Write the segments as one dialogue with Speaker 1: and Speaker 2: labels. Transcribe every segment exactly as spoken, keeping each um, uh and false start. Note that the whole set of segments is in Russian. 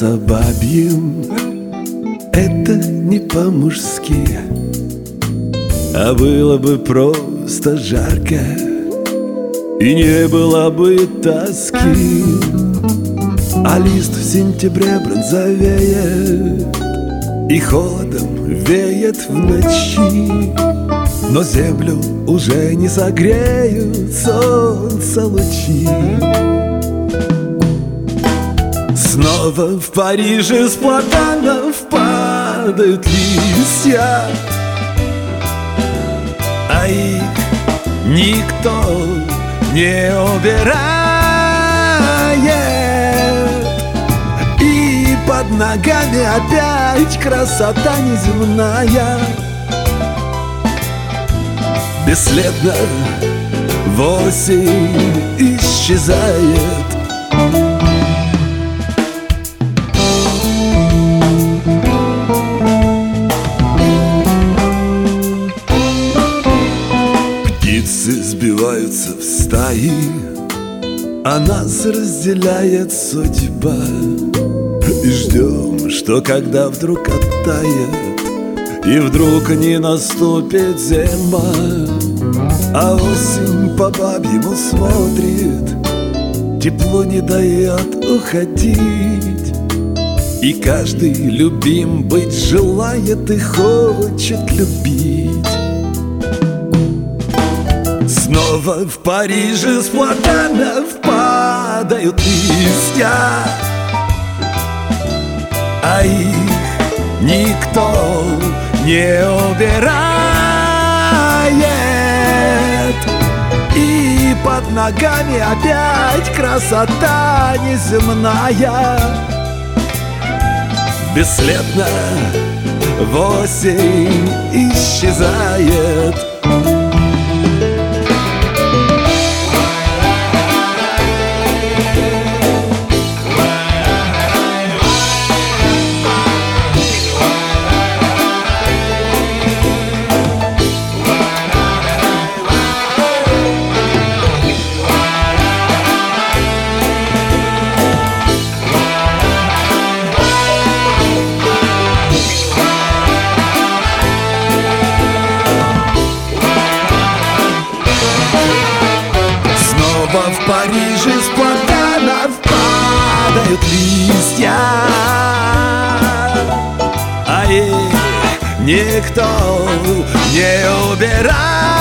Speaker 1: купаться бабьим — это не по-мужски, а было бы просто жарко, и не было бы тоски. А лист в сентябре бронзовеет, и холодом веет в ночи, но землю уже не согреют солнца лучи. Снова в Париже с платанов падают листья, а их никто не убирает, и под ногами опять красота неземная. Бесследно в осень исчезает. Птицы сбиваются в стаи, а нас разделяет судьба. И ждем, что когда вдруг оттает, и вдруг не наступит зима, а осень по бабьему смотрит, тепло не дает уходить. И каждый любим быть желает и хочет любить. Снова в Париже с платанов падают листья, а их никто не убирает, и под ногами опять красота неземная. Бесследно в осень исчезает. В Париже с платанов падают листья, а их никто не убирает,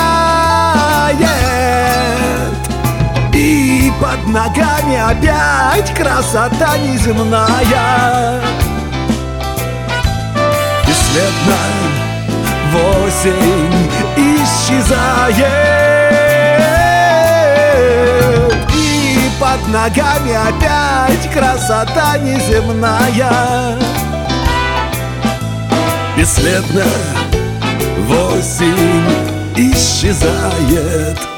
Speaker 1: и под ногами опять красота неземная. Бесследно в осень исчезает, под ногами опять красота неземная. Бесследно в осень исчезает.